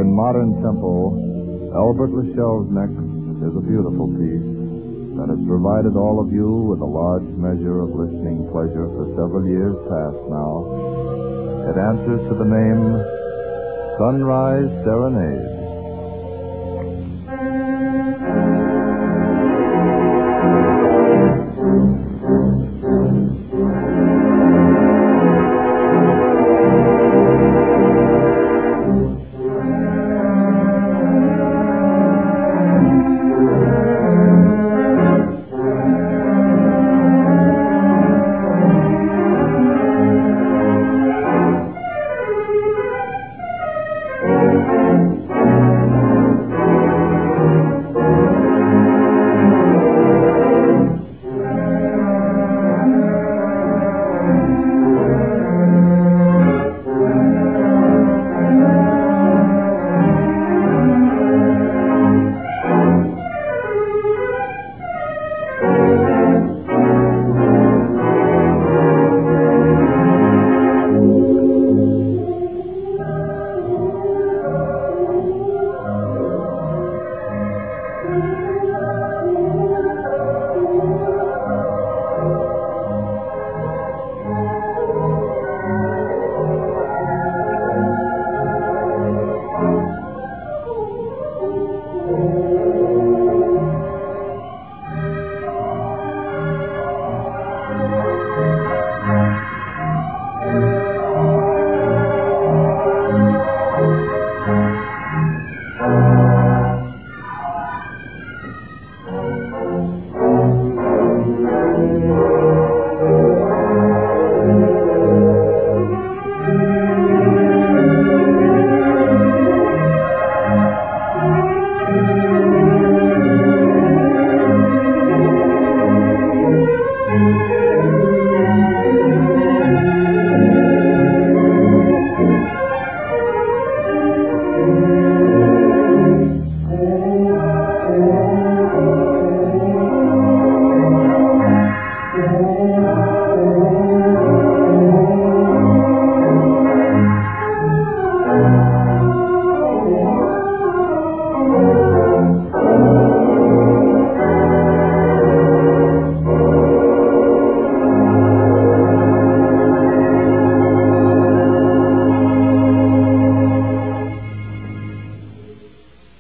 in modern tempo, Albert Lascelles' next is a beautiful piece that has provided all of you with a large measure of listening pleasure for several years past now. It answers to the name Sunrise Serenade.